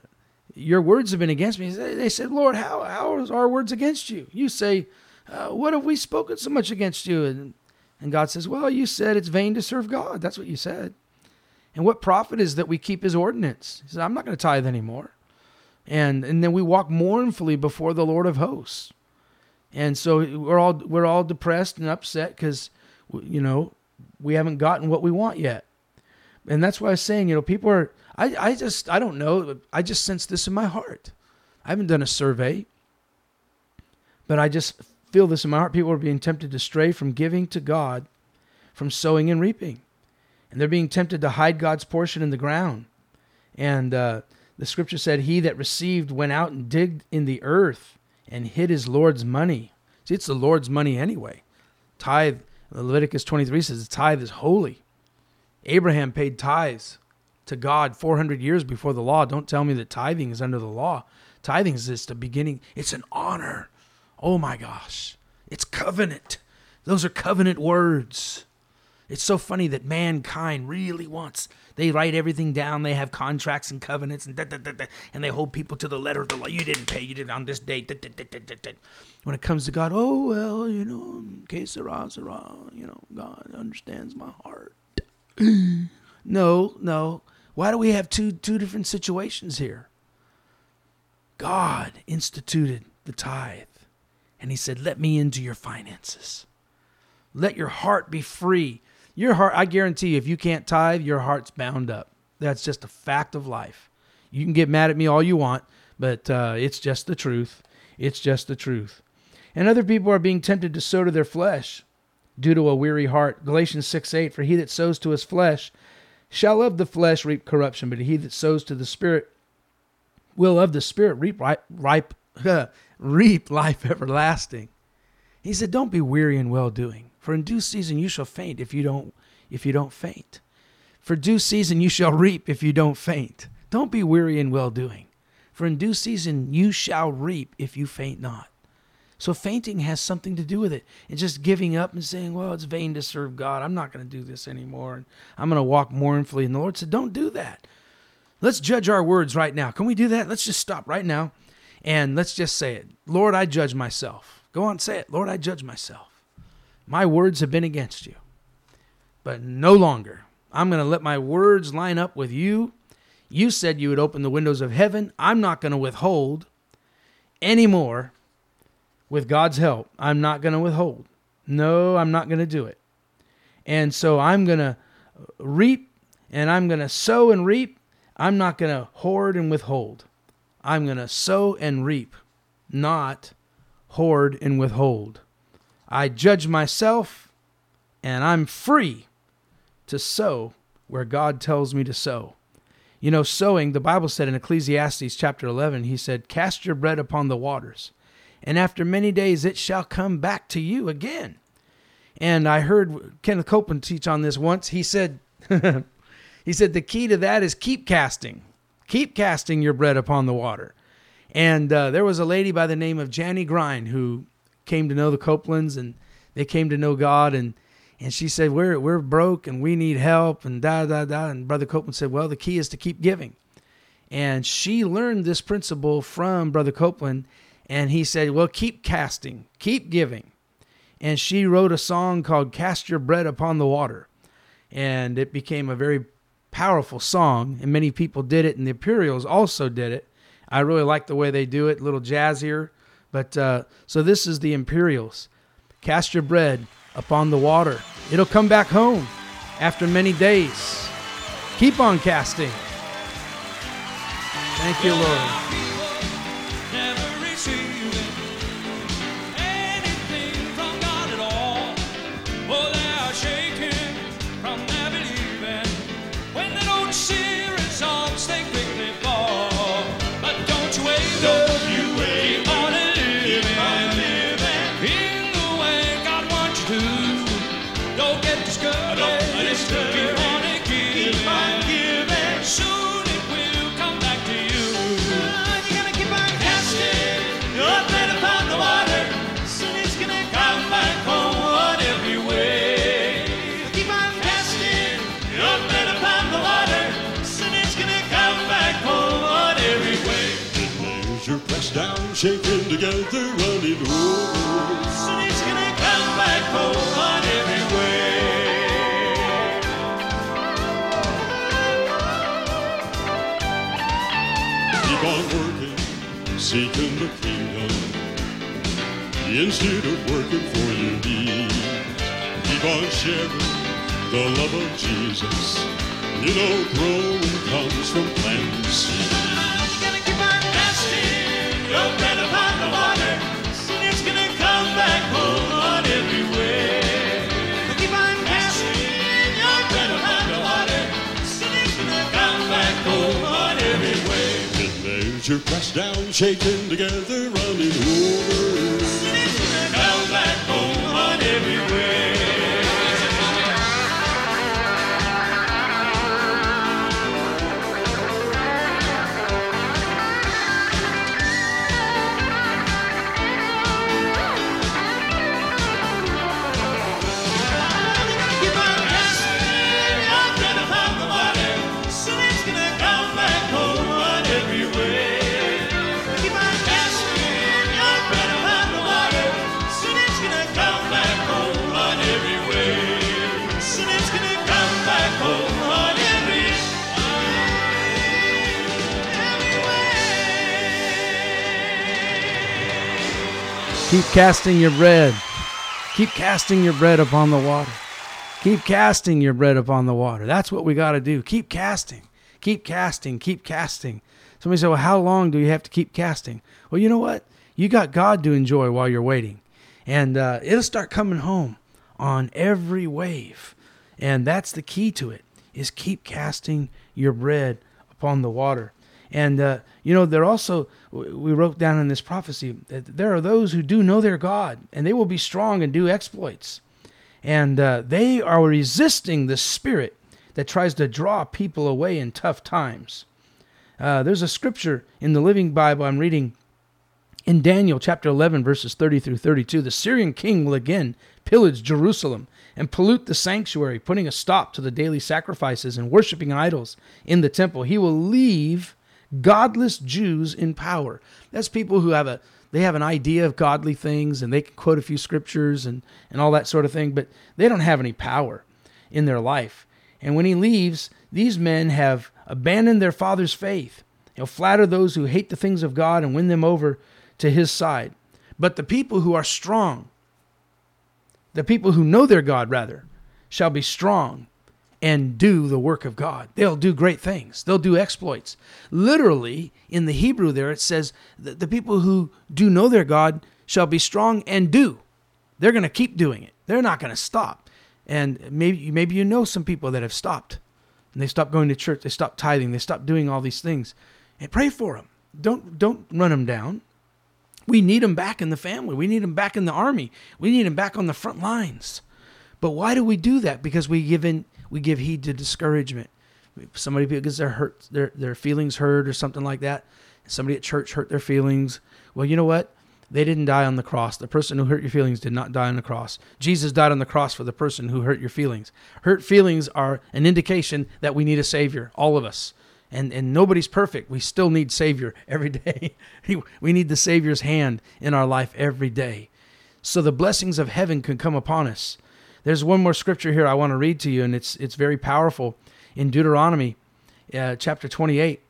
S3: your words have been against me. They said, Lord, how, how are our words against you? You say, uh, what have we spoken so much against you? And, and God says, well, you said it's vain to serve God. That's what you said. And what profit is that we keep his ordinance? He said, I'm not going to tithe anymore. And and then we walk mournfully before the Lord of hosts. And so we're all we're all depressed and upset because, you know, we haven't gotten what we want yet. And that's why I was saying, you know, people are, I, I just, I don't know. I just sense this in my heart. I haven't done a survey, but I just feel this in my heart. People are being tempted to stray from giving to God, from sowing and reaping. And they're being tempted to hide God's portion in the ground. And uh, the scripture said, he that received went out and digged in the earth and hid his Lord's money. See, it's the Lord's money anyway. Tithe, Leviticus twenty-three says the tithe is holy. Abraham paid tithes to God four hundred years before the law. Don't tell me that tithing is under the law. Tithing is just the beginning. It's an honor. Oh my gosh. It's covenant. Those are covenant words. It's so funny that mankind really wants, they write everything down. They have contracts and covenants and da, da, da, da, and they hold people to the letter of the law. You didn't pay. You did on this date. Da, da, da, da, da, da. When it comes to God, oh, well, you know, que sera, sera, you know, God understands my heart. No, no. Why do we have two two different situations here? God instituted the tithe, and he said, let me into your finances. Let your heart be free. Your heart, I guarantee you, if you can't tithe, your heart's bound up. That's just a fact of life. You can get mad at me all you want, but uh, it's just the truth. It's just the truth. And other people are being tempted to sow to their flesh due to a weary heart. Galatians six eight, for he that sows to his flesh shall of the flesh reap corruption, but he that sows to the Spirit will of the Spirit reap, ripe, ripe, reap life everlasting. He said, don't be weary in well-doing. For in due season you shall faint if you don't if you don't faint. For due season you shall reap if you don't faint. Don't be weary in well-doing. For in due season you shall reap if you faint not. So fainting has something to do with it. And just giving up and saying, well, it's vain to serve God. I'm not going to do this anymore. And I'm going to walk mournfully. And the Lord said, don't do that. Let's judge our words right now. Can we do that? Let's just stop right now. And let's just say it. Lord, I judge myself. Go on, say it. Lord, I judge myself. My words have been against you, but no longer. I'm going to let my words line up with you. You said you would open the windows of heaven. I'm not going to withhold anymore. With God's help, I'm not going to withhold. No, I'm not going to do it. And so I'm going to reap and I'm going to sow and reap. I'm not going to hoard and withhold. I'm going to sow and reap, not hoard and withhold. I judge myself, and I'm free to sow where God tells me to sow. You know, sowing, the Bible said in Ecclesiastes chapter eleven, he said, cast your bread upon the waters, and after many days it shall come back to you again. And I heard Kenneth Copeland teach on this once. He said, he said, the key to that is keep casting. Keep casting your bread upon the water. And uh, there was a lady by the name of Janie Grind who came to know the Copelands, and they came to know God, and and she said, we're we're broke and we need help, and da da da. And Brother Copeland said, well, the key is to keep giving. And she learned this principle from Brother Copeland, and he said, well, keep casting, keep giving. And she wrote a song called Cast Your Bread Upon the Water, and it became a very powerful song, and many people did it, and the Imperials also did it. I really like the way they do it, a little jazzier. But uh, so this is the Imperials. Cast your bread upon the water. It'll come back home after many days. Keep on casting. Thank you, Lord.
S4: Never receiving anything from God at all. Oh, they are shaking from their believing. When they don't see results, they quickly fall. But don't you waver. Don't you waver. Keep on living. Keep on living. In the way God wants you to. Don't get discouraged. Don't get discouraged. Keep on giving. Keep on giving. Soon it will come back to you. You gotta keep on casting your bread upon the water. Soon it's gonna come back home every way. Keep on casting your bread upon the water. Soon it's gonna come back home every way.
S6: down, shaking together, running over.
S5: Soon it's gonna come back home on every way.
S6: Keep on working, seeking the kingdom, instead of working for your needs. Keep on sharing the love of Jesus. You know, growing comes from planting seeds.
S5: Gonna keep on casting your bread upon the water. Soon it's gonna come back home on every way. Keep on casting your bread upon the water. Soon it's gonna come back home on every way.
S6: In measure pressed down, shaken together, running over.
S5: Soon it's gonna come back home on every way. Keep on casting your bread upon the water. Soon it's gonna come back home on every way. Keep on casting your bread upon the water. Soon it's gonna come back home on every way. Soon it's gonna come back home on every every way.
S3: Keep casting your bread. Keep casting your bread upon the water. Keep casting your bread upon the water. That's what we got to do. Keep casting. Keep casting. Keep casting. Somebody said, well, how long do you have to keep casting? Well, you know what? You got God to enjoy while you're waiting. And uh, it'll start coming home on every wave. And that's the key to it, is keep casting your bread upon the water. And, uh, you know, there also, we wrote down in this prophecy that there are those who do know their God, and they will be strong and do exploits. And uh, they are resisting the spirit that tries to draw people away in tough times. Uh, there's a scripture in the Living Bible I'm reading in Daniel chapter eleven, verses thirty through thirty-two. The Syrian king will again pillage Jerusalem and pollute the sanctuary, putting a stop to the daily sacrifices and worshiping idols in the temple. He will leave godless Jews in power. That's people who have a they have an idea of godly things, and they can quote a few scriptures and, and all that sort of thing, but they don't have any power in their life. And when he leaves, these men have abandoned their father's faith. He'll flatter those who hate the things of God and win them over to his side. But the people who are strong, the people who know their God, rather, shall be strong and do the work of God. They'll do great things. They'll do exploits. Literally, in the Hebrew there, it says that the people who do know their God shall be strong and do. They're going to keep doing it. They're not going to stop. And maybe, maybe you know some people that have stopped. And they stopped going to church. They stopped tithing. They stopped doing all these things. And pray for them. Don't, don't run them down. We need them back in the family. We need them back in the army. We need them back on the front lines. But why do we do that? Because we give in, we give heed to discouragement. Somebody gets their hurt, their their feelings hurt or something like that. Somebody at church hurt their feelings. Well, you know what? They didn't die on the cross. The person who hurt your feelings did not die on the cross. Jesus died on the cross for the person who hurt your feelings. Hurt feelings are an indication that we need a Savior, all of us. And and nobody's perfect. We still need Savior every day. We need the Savior's hand in our life every day. So the blessings of heaven can come upon us. There's one more scripture here I want to read to you, and it's it's very powerful. In Deuteronomy uh, chapter twenty-eight,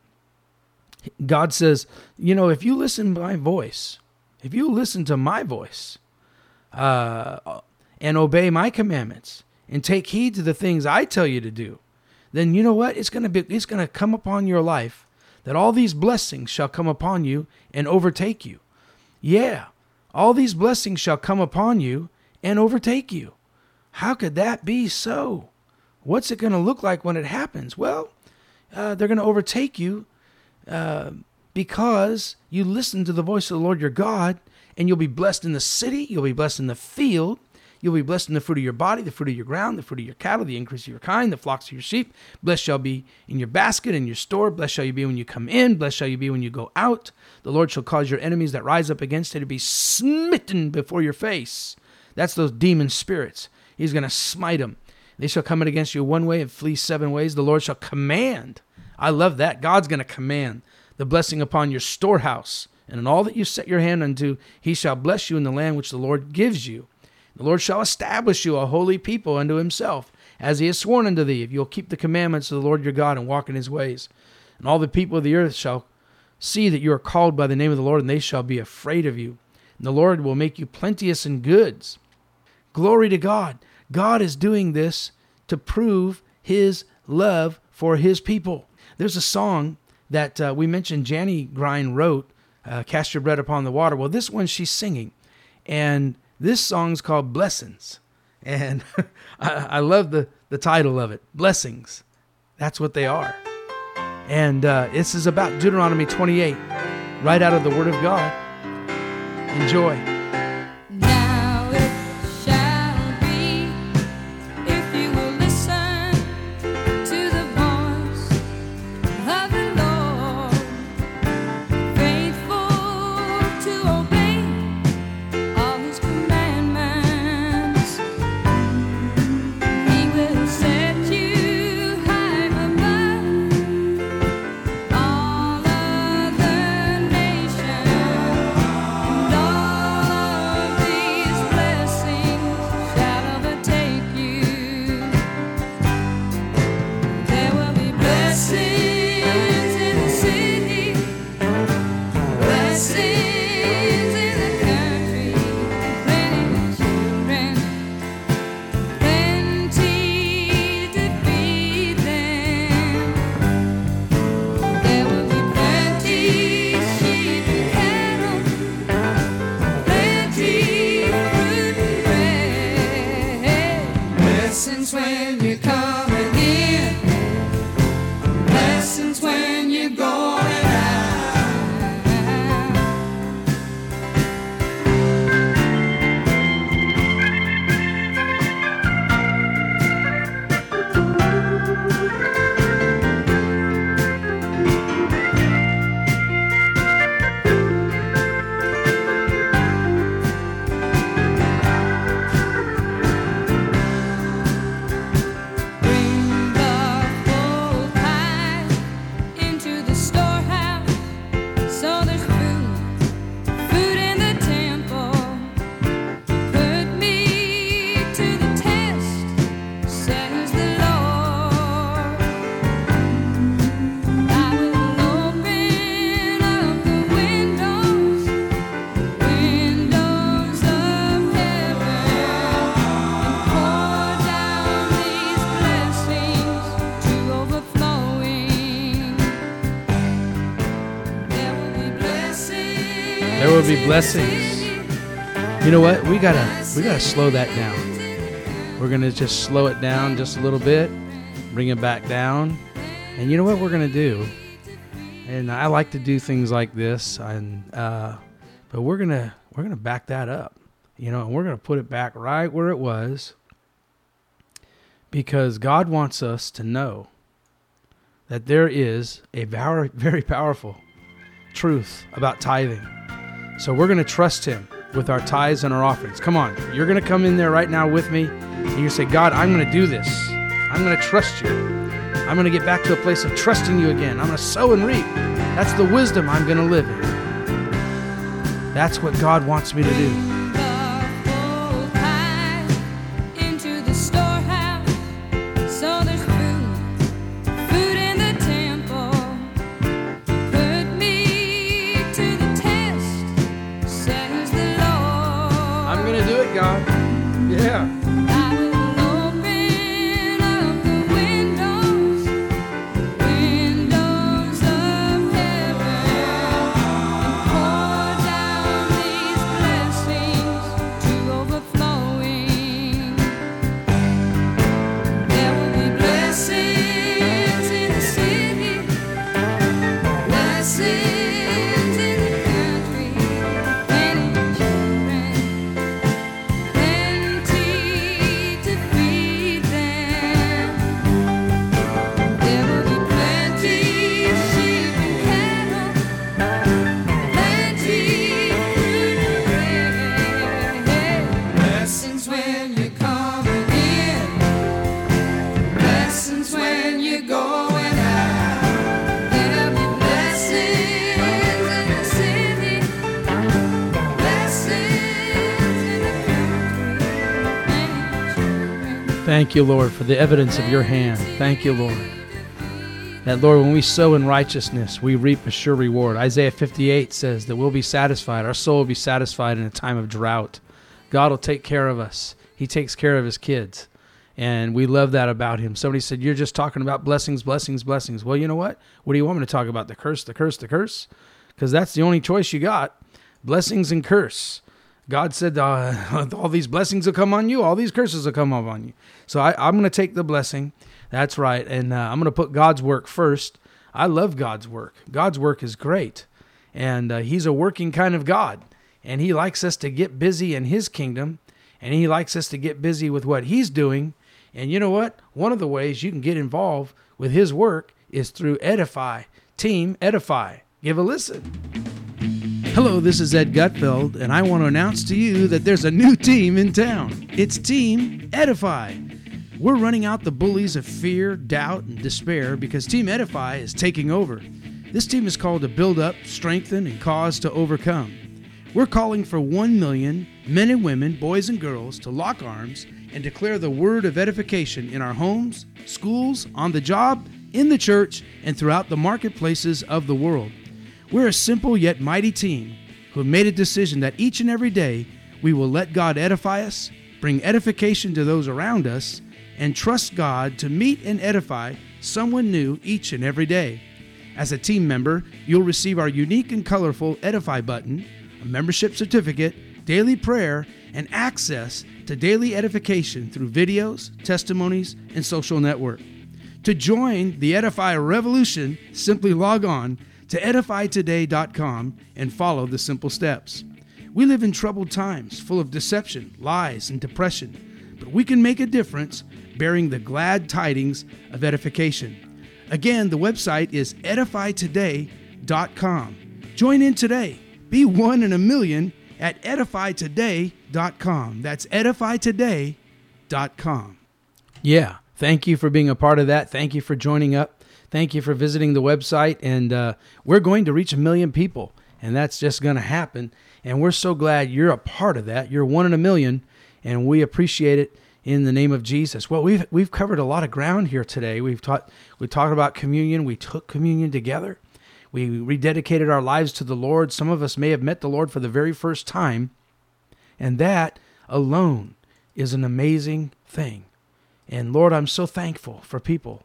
S3: God says, you know, if you listen to my voice, if you listen to my voice uh, and obey my commandments and take heed to the things I tell you to do, then you know what? It's going to be, it's going to come upon your life that all these blessings shall come upon you and overtake you. Yeah, all these blessings shall come upon you and overtake you. How could that be so? What's it going to look like when it happens? Well, uh, they're going to overtake you uh, because you listen to the voice of the Lord your God, and you'll be blessed in the city, you'll be blessed in the field, you'll be blessed in the fruit of your body, the fruit of your ground, the fruit of your cattle, the increase of your kind, the flocks of your sheep. Blessed shall be in your basket and your store. Blessed shall you be when you come in. Blessed shall you be when you go out. The Lord shall cause your enemies that rise up against you to be smitten before your face. That's those demon spirits. He's going to smite them. They shall come in against you one way and flee seven ways. The Lord shall command. I love that. God's going to command the blessing upon your storehouse And in all that you set your hand unto, he shall bless you in the land which the Lord gives you. The Lord shall establish you a holy people unto himself, as he has sworn unto thee, if you'll keep the commandments of the Lord your God and walk in his ways. And all the people of the earth shall see that you are called by the name of the Lord, and they shall be afraid of you. And the Lord will make you plenteous in goods. Glory to God. God is doing this to prove his love for his people. There's a song that uh, we mentioned Janny Grind wrote, uh, Cast Your Bread Upon the Water. Well, this one she's singing. And this song's called Blessings. And I, I love the, the title of it, Blessings. That's what they are. And uh, this is about Deuteronomy twenty-eight, right out of the Word of God. Enjoy.
S7: Now it shall be, if you will listen to the voice of the Lord, faithful to obey all his commandments, he will set you high above all other nations. All of these blessings shall overtake you. There will be blessings in the city, blessings in the country, plenty of children, plenty to feed them. There will be plenty sheep and cattle, plenty fruit and bread. Blessings when you're coming in, blessings when you're going out. Bring the full tithe into the storehouse, so there's food, food in the temple. Put me to the test, says the Lord. I will open up the windows, windows of heaven, and pour down these blessings to overflowing. There will be blessings.
S3: There will be blessings. You know what? We gotta we gotta slow that down. We're gonna just slow it down just a little bit, bring it back down. And you know what we're gonna do? And I like to do things like this, and uh, but we're gonna we're gonna back that up, you know, and we're gonna put it back right where it was, because God wants us to know that there is a very very powerful truth about tithing. So we're going to trust him with our tithes and our offerings. Come on, you're going to come in there right now with me, and you say, God, I'm going to do this. I'm going to trust you. I'm going to get back to a place of trusting you again. I'm going to sow and reap. That's the wisdom I'm going to live in. That's what God wants me to do.
S7: The full tithe into the storehouse, so there's food, food in the temple. Put me to the test, says the Lord.
S3: I'm going to do it, God. Yeah.
S7: I will open up the windows, windows of heaven, and pour down these blessings to overflowing. There will be blessings in the city, blessings in the country, plenty of children, plenty
S3: Thank you, Lord, for the evidence of your hand. Thank you, Lord. That, Lord, when we sow in righteousness, we reap a sure reward. Isaiah fifty-eight says that we'll be satisfied. Our soul will be satisfied in a time of drought. God will take care of us. He takes care of his kids. And we love that about him. Somebody said, you're just talking about blessings, blessings, blessings. Well, you know what? What do you want me to talk about? The curse, the curse, the curse? Because that's the only choice you got. Blessings and curse. God said, uh, all these blessings will come on you. All these curses will come up on you. So I, I'm going to take the blessing. That's right. And uh, I'm going to put God's work first. I love God's work. God's work is great. And uh, he's a working kind of God. And he likes us to get busy in his kingdom. And he likes us to get busy with what he's doing. And you know what? One of the ways you can get involved with his work is through Edify. Team Edify. Give a listen. Hello, this is Ed Gutfeld, and I want to announce to you that there's a new team in town. It's Team Edify. We're running out the bullies of fear, doubt, and despair because Team Edify is taking over. This team is called to build up, strengthen, and cause to overcome. We're calling for one million men and women, boys and girls, to lock arms and declare the word of edification in our homes, schools, on the job, in the church, and throughout the marketplaces of the world. We're a simple yet mighty team who have made a decision that each and every day we will let God edify us, bring edification to those around us, and trust God to meet and edify someone new each and every day. As a team member, you'll receive our unique and colorful Edify button, a membership certificate, daily prayer, and access to daily edification through videos, testimonies, and social network. To join the Edify revolution, simply log on to edify today dot com and follow the simple steps. We live in troubled times, full of deception, lies, and depression, but we can make a difference bearing the glad tidings of edification. Again, the website is edify today dot com. Join in today. Be one in a million at edify today dot com. That's edify today dot com. Yeah, thank you for being a part of that. Thank you for joining up. Thank you for visiting the website. And uh, we're going to reach a million people, and that's just going to happen. And we're so glad you're a part of that. You're one in a million, and we appreciate it in the name of Jesus. Well, we've we've covered a lot of ground here today. We've taught we talked about communion. We took communion together. We rededicated our lives to the Lord. Some of us may have met the Lord for the very first time, and that alone is an amazing thing. And Lord, I'm so thankful for people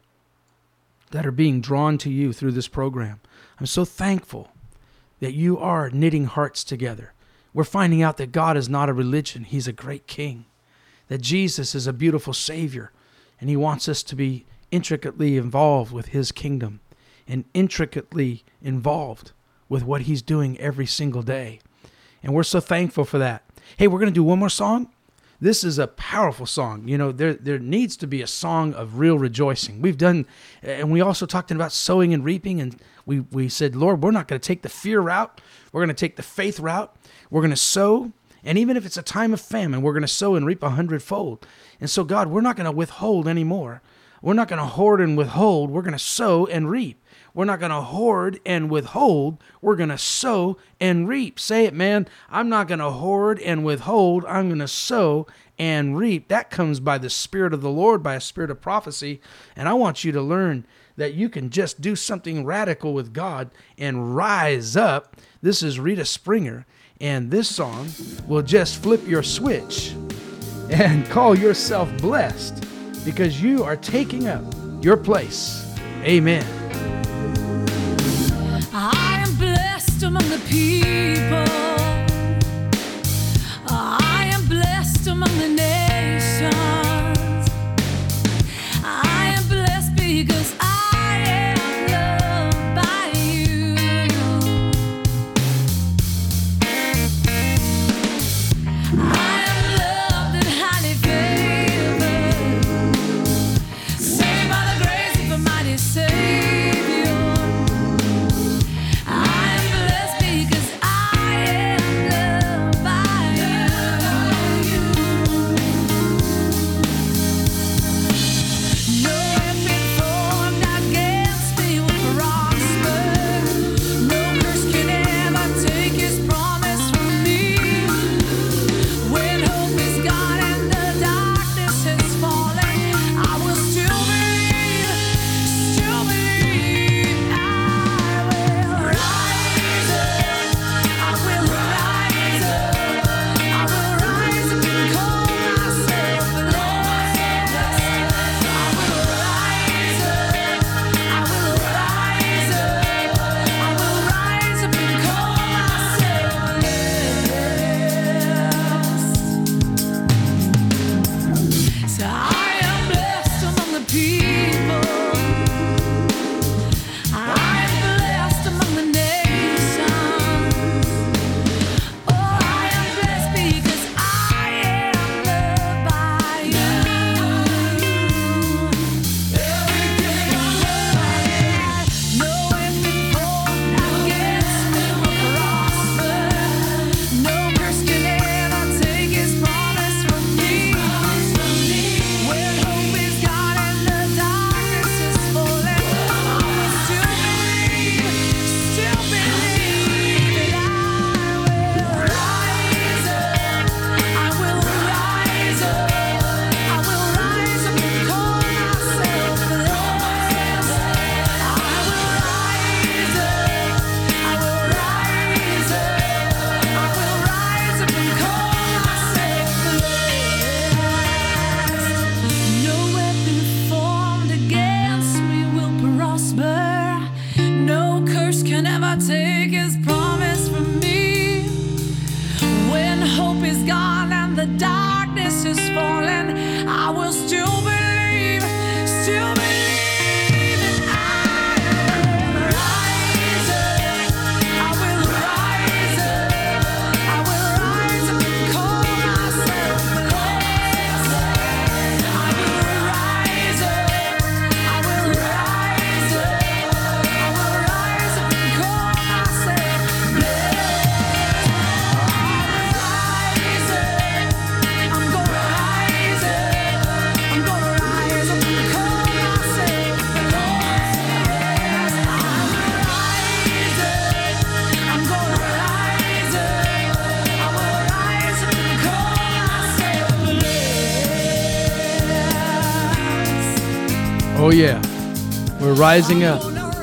S3: that are being drawn to you through this program. I'm so thankful that you are knitting hearts together. We're finding out that God is not a religion. He's a great king. That Jesus is a beautiful Savior, and he wants us to be intricately involved with his kingdom and intricately involved with what he's doing every single day. And we're so thankful for that. Hey, we're going to do one more song. This is a powerful song. You know, there there needs to be a song of real rejoicing. We've done, and we also talked about sowing and reaping, and we, we said, Lord, we're not going to take the fear route. We're going to take the faith route. We're going to sow, and even if it's a time of famine, we're going to sow and reap a hundredfold. And so, God, we're not going to withhold anymore. We're not going to hoard and withhold. We're going to sow and reap. We're not going to hoard and withhold. We're going to sow and reap. Say it, man. I'm not going to hoard and withhold. I'm going to sow and reap. That comes by the Spirit of the Lord, by a spirit of prophecy. And I want you to learn that you can just do something radical with God and rise up. This is Rita Springer, and this song will just flip your switch and call yourself blessed because you are taking up your place. Amen.
S7: I am blessed among the people. I am blessed among the nations. I am blessed because I am loved by you. I am loved and highly favored, saved by the grace of a mighty Savior. I am blessed because I
S3: Oh yeah, we're rising up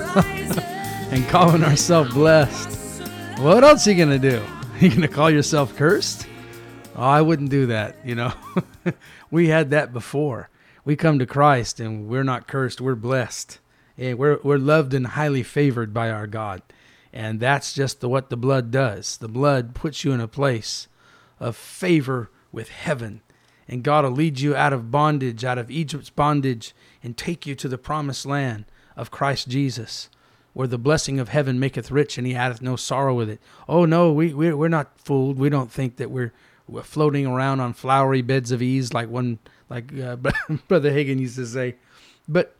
S3: and calling ourselves blessed. What else are you going to do? You going to call yourself cursed? Oh, I wouldn't do that, you know. We had that before. We come to Christ and we're not cursed, we're blessed. And we're we're loved and highly favored by our God. And that's just the, what the blood does. The blood puts you in a place of favor with heaven. And God will lead you out of bondage, out of Egypt's bondage, and take you to the promised land of Christ Jesus, where the blessing of heaven maketh rich, and he addeth no sorrow with it. Oh, no, we, we, we're not fooled. We don't think that we're, we're floating around on flowery beds of ease like one, like uh, Brother Hagin used to say. But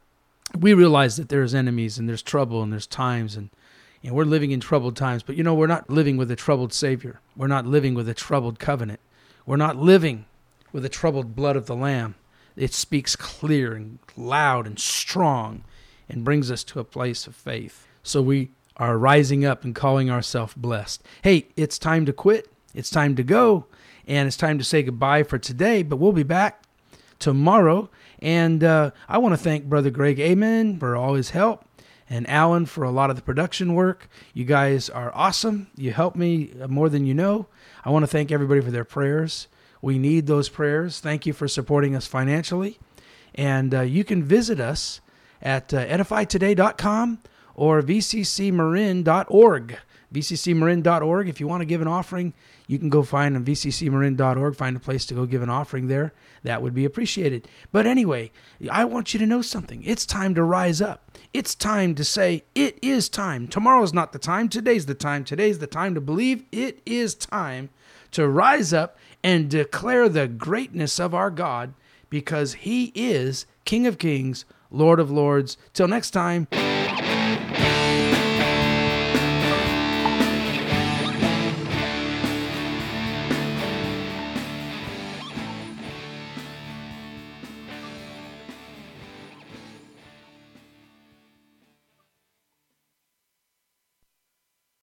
S3: we realize that there's enemies, and there's trouble, and there's times, and, and we're living in troubled times. But, you know, we're not living with a troubled Savior. We're not living with a troubled covenant. We're not living with the troubled blood of the Lamb. It speaks clear and loud and strong and brings us to a place of faith. So we are rising up and calling ourselves blessed. Hey, it's time to quit. It's time to go. And it's time to say goodbye for today. But we'll be back tomorrow. And uh, I want to thank Brother Greg Amen for all his help, and Alan for a lot of the production work. You guys are awesome. You help me more than you know. I want to thank everybody for their prayers. We need those prayers. Thank you for supporting us financially. And uh, you can visit us at uh, edify today dot com or v c c marin dot org. v c c marin dot org. If you want to give an offering, you can go find on v c c marin dot org, find a place to go give an offering there. That would be appreciated. But anyway, I want you to know something. It's time to rise up. It's time to say, it is time. Tomorrow's not the time. Today's the time. Today's the time to believe. It is time to rise up and declare the greatness of our God, because he is King of Kings, Lord of Lords. Till next time,